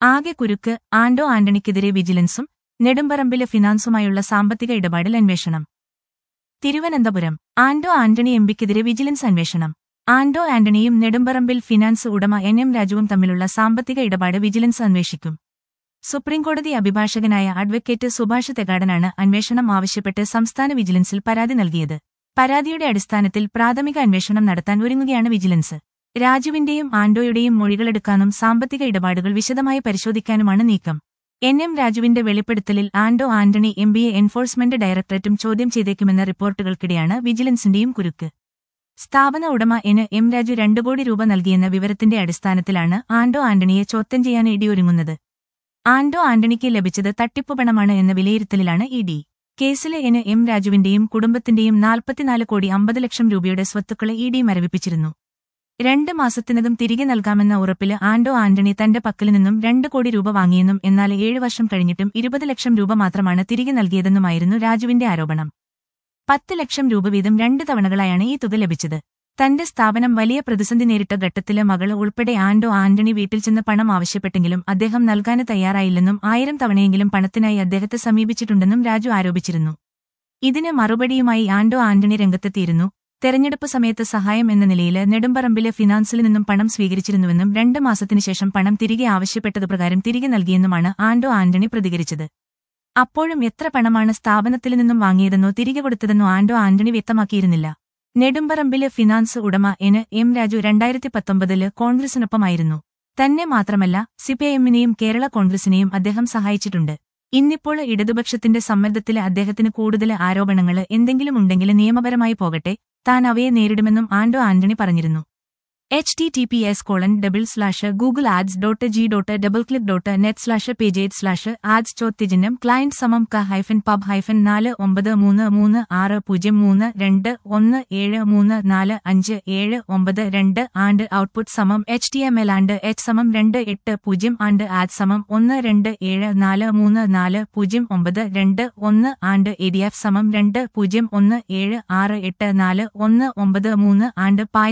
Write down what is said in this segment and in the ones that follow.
ആകെ കുരുക്ക് ആന്റോ ആന്റണിക്കെതിരെ വിജിലൻസും നെടുമ്പറമ്പിലെ ഫിനാൻസുമായുള്ള സാമ്പത്തിക ഇടപാടിൽ അന്വേഷണം. തിരുവനന്തപുരം ആന്റോ ആന്റണി എംപിക്കെതിരെ വിജിലൻസ് അന്വേഷണം. ആന്റോ ആന്റണിയും നെടുമ്പറമ്പിൽ ഫിനാൻസ് ഉടമ എൻ രാജുവും തമ്മിലുള്ള സാമ്പത്തിക ഇടപാട് വിജിലൻസ് അന്വേഷിക്കും. സുപ്രീംകോടതി അഭിഭാഷകനായ അഡ്വക്കേറ്റ് സുഭാഷ് തെഗാടനാണ് അന്വേഷണം ആവശ്യപ്പെട്ട് സംസ്ഥാന വിജിലൻസിൽ പരാതി നൽകിയത്. പരാതിയുടെ അടിസ്ഥാനത്തിൽ പ്രാഥമിക അന്വേഷണം നടത്താൻ ഒരുങ്ങുകയാണ് വിജിലൻസ്. രാജുവിന്റെയും ആന്റോയുടെയും മൊഴികളെടുക്കാനും സാമ്പത്തിക ഇടപാടുകൾ വിശദമായി പരിശോധിക്കാനുമാണ് നീക്കം. എൻ രാജുവിന്റെ വെളിപ്പെടുത്തലിൽ ആന്റോ ആന്റണി എംപിയെ എൻഫോഴ്സ്മെന്റ് ഡയറക്ടറേറ്റും ചോദ്യം ചെയ്തേക്കുമെന്ന റിപ്പോർട്ടുകൾക്കിടെയാണ് വിജിലൻസിന്റെയും കുരുക്ക്. സ്ഥാപന ഉടമ എൻ രാജു 2 കോടി രൂപ നൽകിയെന്ന വിവരത്തിന്റെ അടിസ്ഥാനത്തിലാണ് ആന്റോ ആന്റണിയെ ചോദ്യം ചെയ്യാൻ ഇഡിയൊരുങ്ങുന്നത്. ആന്റോ ആന്റണിക്ക് ലഭിച്ചത് തട്ടിപ്പുപണമാണ് എന്ന വിലയിരുത്തലിലാണ് ഇഡി. കേസിലെ എൻ രാജുവിന്റെയും കുടുംബത്തിന്റെയും 44 കോടി 50 ലക്ഷം രൂപയുടെ സ്വത്തുക്കളെ ഇഡി മരവിപ്പിച്ചിരുന്നു. 2 മാസത്തിനകം തിരികെ നൽകാമെന്ന ഉറപ്പില് ആന്റോ ആന്റണി തന്റെ പക്കൽ നിന്നും 2 കോടി രൂപ വാങ്ങിയെന്നും എന്നാൽ 7 വർഷം കഴിഞ്ഞിട്ടും 20 ലക്ഷം രൂപ മാത്രമാണ് തിരികെ നൽകിയതെന്നുമായിരുന്നു രാജുവിന്റെ ആരോപണം. 10 ലക്ഷം രൂപ വീതം 2 തവണകളായാണ് ഈ തുക ലഭിച്ചത്. തന്റെ സ്ഥാപനം വലിയ പ്രതിസന്ധി നേരിട്ട ഘട്ടത്തില് മകള് ഉൾപ്പെടെ ആന്റോ ആന്റണി വീട്ടിൽ ചെന്ന് പണം ആവശ്യപ്പെട്ടെങ്കിലും അദ്ദേഹം നൽകാന് തയ്യാറായില്ലെന്നും 1000 തവണയെങ്കിലും പണത്തിനായി അദ്ദേഹത്തെ സമീപിച്ചിട്ടുണ്ടെന്നും രാജു ആരോപിച്ചിരുന്നു. ഇതിന് മറുപടിയുമായി ആന്റോ ആന്റണി രംഗത്തെത്തിയിരുന്നു. തെരഞ്ഞെടുപ്പ് സമയത്ത് സഹായം എന്ന നിലയില് നെടുമ്പറമ്പിലെ ഫിനാൻസിൽ നിന്നും പണം സ്വീകരിച്ചിരുന്നുവെന്നും 2 മാസത്തിനുശേഷം പണം തിരികെ ആവശ്യപ്പെട്ടതുപ്രകാരം തിരികെ നൽകിയെന്നുമാണ് ആന്റോ ആന്റണി പ്രതികരിച്ചത്. അപ്പോഴും എത്ര പണമാണ് സ്ഥാപനത്തിൽ നിന്നും വാങ്ങിയതെന്നോ തിരികെ കൊടുത്തതെന്നോ ആന്റോ ആന്റണി വ്യക്തമാക്കിയിരുന്നില്ല. നെടുമ്പറമ്പിലെ ഫിനാൻസ് ഉടമ എൻ രാജു 2019 കോൺഗ്രസിനൊപ്പമായിരുന്നു. തന്നെ മാത്രമല്ല സിപിഐഎമ്മിനെയും കേരള കോൺഗ്രസിനെയും അദ്ദേഹം സഹായിച്ചിട്ടുണ്ട്. ഇന്നിപ്പോൾ ഇടതുപക്ഷത്തിന്റെ സമ്മർദ്ദത്തില് അദ്ദേഹത്തിന് കൂടുതൽ ആരോപണങ്ങള് എന്തെങ്കിലും ഉണ്ടെങ്കില് നിയമപരമായി പോകട്ടെ, താൻ അവയെ നേരിടുമെന്നും ആന്റോ ആന്റണി പറഞ്ഞിരുന്നു. https://google-ads.g.doubleclick.net/page/ads ചോദ്യചിഹ്നം client ***435433603217345 and output html and h=280 and ads =227434091 and adf =20176841993 and py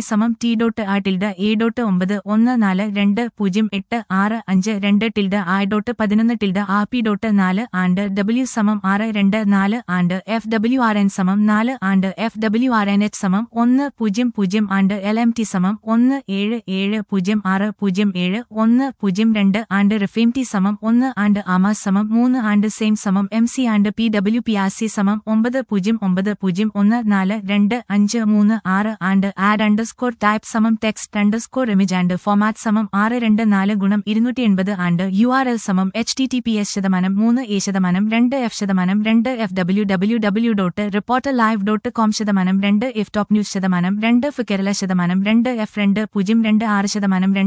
t.a.11492.a.1452.i.11-rp.4 and w =624 and fwrn =4 and fwrnh =100 and lmt =17706071002 and refmt =1 and amas =3 and same mc and pwprc =900142536 and add_type text_image and format 624*280 and url https://3a/2f2f www.reporterlive.com %2f topnews %2f kerala %2f2026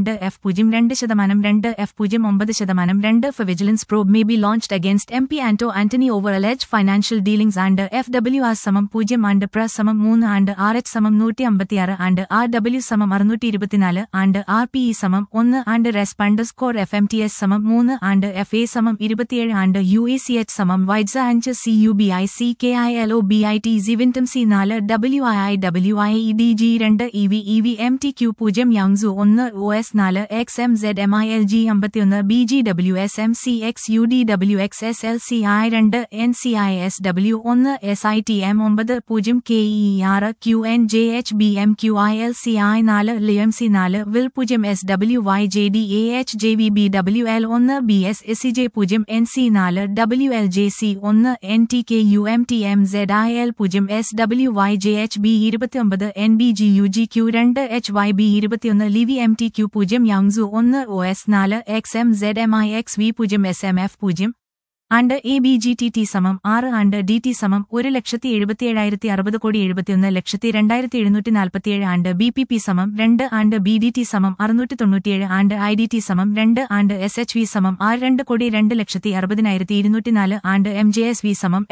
%2f02 for vigilance probe may be launched against MP Anto Antony over alleged financial dealings and FWR 0 and PRA 3 and RH 156 and RW 624 and RPE 1 and resp_FMTS 3 and FA 27 and UACH Widza and CUBICKILOBIT Zivintum C 4 WIIWIEDG 2 EVEMTQ 0 Yangzu 1 OS 4 XMZMILG 51 BGWSMCX UDWXSLCI 2 NCISW 1 SITM 9 0 KER QNJHBMQILCI 4 LMC 4 WIL 0 SWYJDAHJVBWL 1 BS SCJ 0 NC 4 WLJC 1 NTKUMTMZIL 0 SWYJHB 29 NBGUGQ 2 HYB 21 LIVMTQ 0 Yangzu 1 OS 4 XMZMIXV 0 SMF 0 and ABGTT 6 and DT 1,71,60,71,71,2747 and BPP 2 and BDT 697 and IDT 2 and SHV 62,2,60,60,204 and MJSV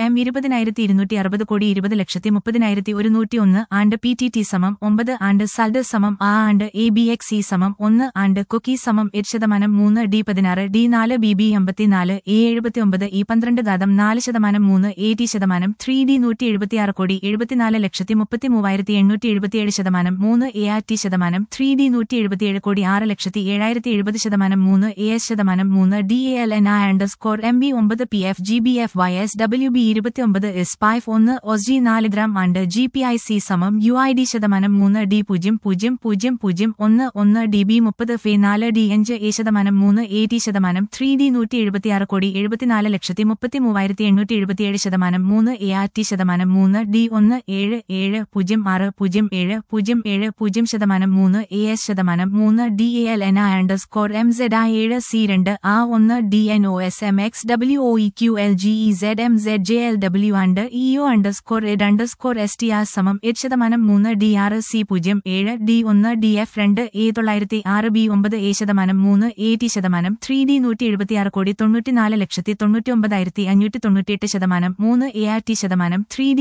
M20,260,20,30,101 and PTT 9 and SALDER A and ABXC 1 and Cookie 8% D16 D4 BB 54 A79 3 3D 176,74,33,877 3 ART 3D 177,6,70,3 AS 3 DALNI _MB 9 PF GBF YS WB 29 SPIF 1 OSG 4 gram and GPIC UID 3 D0001 DB 30 FE 4 D5 A 3 AT 3D 176,74,33,877 3 ART 3 D1 77,007,007 AS 3 DALNI _MZI 7 C2 A1 DNOS MXWOEQLGEZ MZJLW and EO _ed _STR H 3 DR C0 7 D1 DF 2 A906 B9 A 3 AT 3D 176,94,99,598 3 ART 3D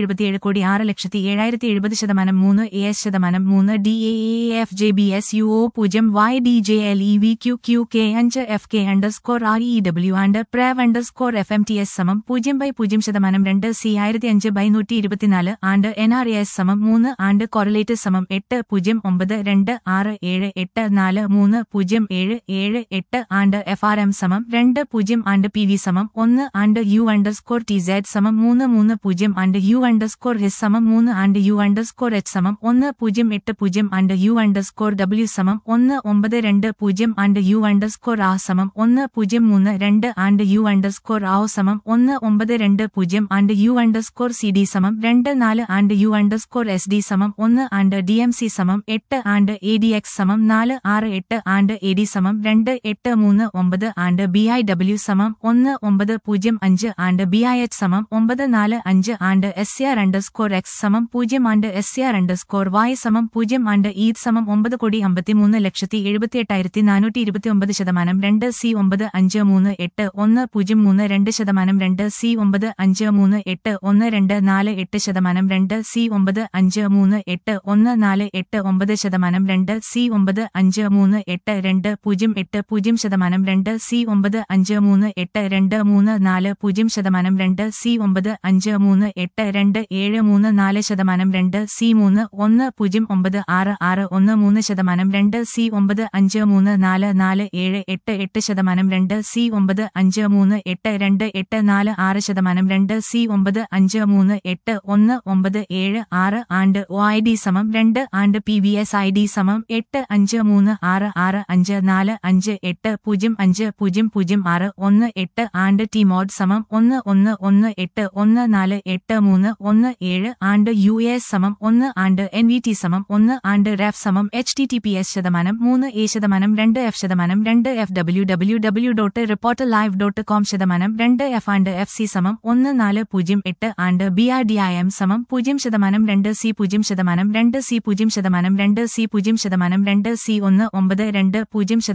177,6,70,3 AS 3 DAAF JBS UO 0 YDJLEVQQK5 FK _REW and PREV _FMTS 0/0% C 1524 and NRAS 3 and correlates 8,026,7,8,4,3,0,7,8 and FRM 2 and PV 1 and U _TZ 3,3,0 and U _HIS 3 and U _H 1,080 and U _W 1,920 and U _A 1,032 and U _AO 1,920 and U _CD 2,4 and U _SD 1 and DMC 8 and ADX 468 and AD 2,839 and BIW 1,905 and BIH 945 and SCR _X 0 and SCR _Y 0 and ETH 9,53,78,429 2 C 9,538 1,032 2 C 9,538 1,248 2 C 9,538 1,489 2 C 9,538 2 C 9,538 2 C 9,538 734 C 3,1,966 1,3 C 9,534,478 2 C 9,538 C 9,538 and OID 2 and PVS ID 8,534,558,0,5,006 and TMOD 1,1,1,8,1,4,8,3,1,7 and US 1 and NVT 1 and REF HTTPS 3 A 2 F 2 F www.reporterlive.com 2 F and FC 1,408 and BRDIM 0 2 C 0 2 C 0 2 C 0 2 C 0 2 C 1 9 2 0 2 C 0 2 C 1 9 2 C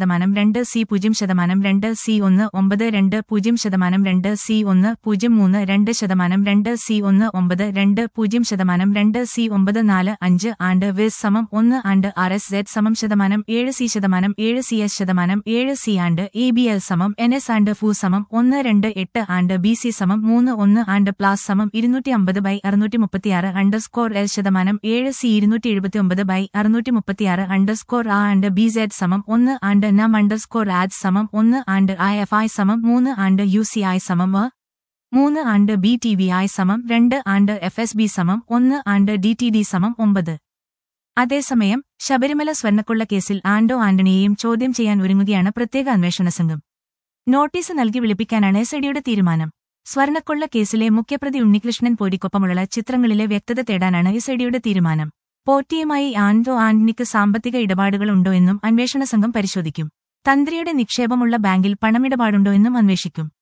1 9 2 C 1 032 2 C 1 9 2 C 945 and WIS 1 and RSZ 7 C 7 CS 7 C and ABL NS and FU 128 and BC 3 1 and plus 250/636 _ L 7 C 279/636 _ A and BZ 1 and NAM _ads 1 and IFI 3 and UCI 3 and BTVI 2 and FSB 1 and DTD 9. അതേസമയം ശബരിമല സ്വർണ്ണക്കൊള്ള കേസിൽ ആന്റോ ആന്റണിയെയും ചോദ്യം ചെയ്യാൻ ഒരുങ്ങുകയാണ് പ്രത്യേക അന്വേഷണ സംഘം. Notice നൽകി വിളിപ്പിക്കാനാണ് എസ്ഐഡിയുടെ തീരുമാനം. സ്വർണ്ണക്കൊള്ള കേസിലെ മുഖ്യപ്രതി ഉണ്ണികൃഷ്ണൻ പോറ്റിക്കൊപ്പമുള്ള ചിത്രങ്ങളിലെ വ്യക്തത തേടാനാണ് എസ്ഐഡിയുടെ തീരുമാനം. പോറ്റിയുമായി ആന്റോ ആന്റണിക്ക് സാമ്പത്തിക ഇടപാടുകൾ ഉണ്ടോ എന്നും അന്വേഷണ സംഘം പരിശോധിക്കും. തന്ത്രിയുടെ നിക്ഷേപമുള്ള ബാങ്കിൽ പണമിടപാടുണ്ടോ എന്നും അന്വേഷിക്കും.